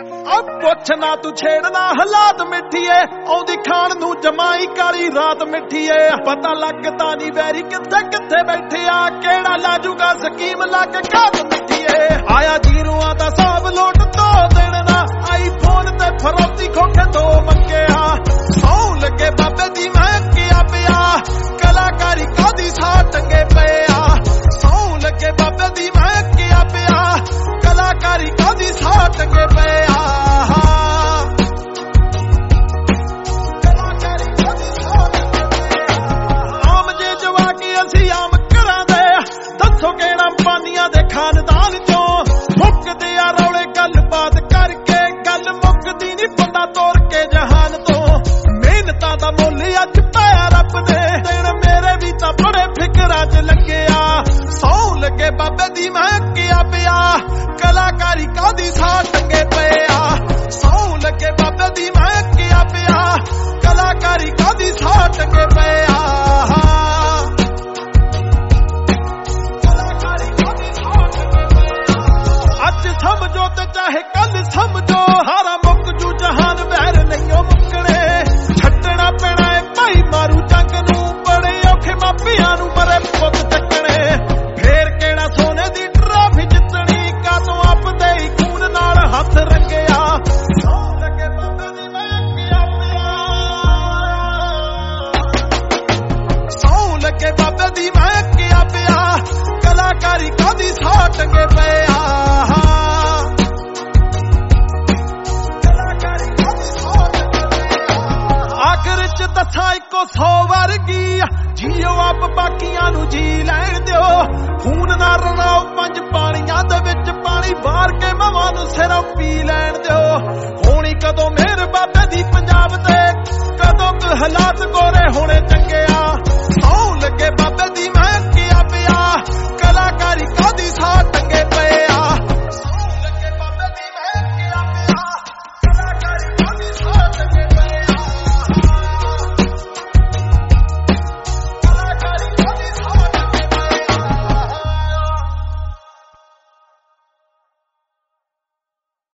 ਪੁੱਛਣਾ ਤੂੰ ਛੇੜਨਾ ਹਾਲਾਤ ਮਿੱਠੀਏ ਆਉਂਦੀ ਖਾਣ ਨੂੰ ਜਮਾਈ ਕਾਲੀ ਰਾਤ ਮਿੱਠੀਏ ਪਤਾ ਲੱਗਦਾ ਨਹੀਂ ਵੈਰੀ ਕਿੱਥੇ ਕਿੱਥੇ ਬੈਠਿਆ ਕਿਹੜਾ ਲਾਜੂਗਾ ਸਕੀਮ ਲੱਗ ਘਾਤ ਮਿੱਠੀਏ ਆਇਆ ਜੀਰੂਆਂ ਦਾ ਸਾਬ ਲੋਟ ਤੋਂ ਦੇਣਾ ਆਈਫੋਨ ਤੇ ਫਰੋਤੀ ਖੋਖੇ ਤੋਂ ਮੰਗਿਆ ਸੌ ਲੱਗੇ ਬਾਬੇ ਦੀ ਮੈਂ ਕਿਆ ਪਿਆ ਕਲਾਕਾਰੀ ਕਾਦੀ ਸਾਹ ਟੰਗੇ ਪਿਆ ਸੌ ਲੱਗੇ ਬਾਬੇ ਦੀ ਮੈਂ ਕਿਆ ਪਿਆ ਕਲਾਕਾਰੀ ਕਾਦੀ ਸਾਹ ਟੰਗੇ ਪਿਆ ਖਾਨਦਾਨ ਚੋਂ ਮੁੱਕਦੇ ਆ ਰੌਲੇ ਗੱਲਬਾਤ ਕਰਕੇ ਗੱਲ ਮੁੱਕਦੀ ਨੀ ਬੰਦਾ ਤੋਰ ਕੇ ਜਹਾਨ ਤੋਂ ਮਿਹਨਤਾਂ ਦਾ ਮੁੱਲ ਅੱਜ ਪਾਇਆ ਰੱਬ ਨੇ ਦਿਨ ਮੇਰੇ ਵੀ ਤਾਂ ਬੜੇ ਫਿਕਰਾਂ 'ਚ ਲੱਗਿਆ ਸੌ ਲੱਗੇ ਬਾਬੇ ਦੀ ਮੈਂ ਕਿਆ ਪਿਆ ਕਲਾਕਾਰੀ ਕਾਦੀ ਸਾਹ ਟੰਗੇ ਪਿਆ ਸੌ ਲੱਗੇ ਬਾਬੇ ਦੀ ਮੈਂ ਕਿਆ ਪਿਆ ਕਲਾਕਾਰੀ ਕਾਦੀ ਸਾਹ ਟੰਗੇ ਪਿਆ ਸਮਝੋ ਤੇ ਚਾਹੇ ਕੱਲ ਸਮਝੋ ਹਾਰਾ ਮੁੱਕ ਜੂ ਜਹਾਨ ਵੈਰ ਨਹੀਂਓ ਮੁੱਕਣੇ ਛੱਡਣਾ ਪੈਣਾ ਏ ਭਾਈ ਮਾਰੂ ਜੰਗ ਨੂੰ ਬੜੇ ਔਖੇ ਮਾਪਿਆਂ ਨੂੰ ਮਰੇ ਪੁੱਤ ਚੱਕਣੇ ਫੇਰ ਕਿਹੜਾ ਸੋਨੇ ਦੀ ਟਰਾਫੀ ਜਿੱਤਣੀ ਕਾਤੋਂ ਆਪਦੇ ਹੀ ਖੂਨ ਨਾਲ ਹੱਥ ਰੰਗਿਆ ਸੌ ਲੱਗੇ ਬਾਬੇ ਦੀ ਮੈਂ ਕਿਆ ਪਿਆ ਸੌ ਲੱਗੇ ਬਾਬੇ ਦੀ ਮੈਂ ਕਿਆ ਪਿਆ ਕਲਾਕਾਰੀ ਕਾਦੀ ਸਾਹ ਟੰਗੇ ਪਿਆ ਦੱਸਾਂ ਇੱਕੋ 100 ਵਰਗੀ ਜੀਓ ਆਪ ਬਾਕੀਆਂ ਨੂੰ ਜੀ ਲੈਣ ਦਿਓ ਖੂਨ ਨਾ ਰਲਾਓ 5 ਪਾਣੀਆਂ ਦੇ ਵਿੱਚ ਪਾਣੀ ਬਾਹਰ ਕੇ ਮਵਾਂ ਨੂੰ ਸਿਰੋਂ ਪੀ ਲੈਣ ਦਿਓ ਹੋਣੀ ਕਦੋਂ ਮਿਹਰ ਬਾਬੇ ਦੀ ਪੰਜਾਬ ਤੇ ਕਦੋਂ ਹਾਲਾਤ ਗੋਰੇ ਹੋਣੇ ਚੰਗਿਆ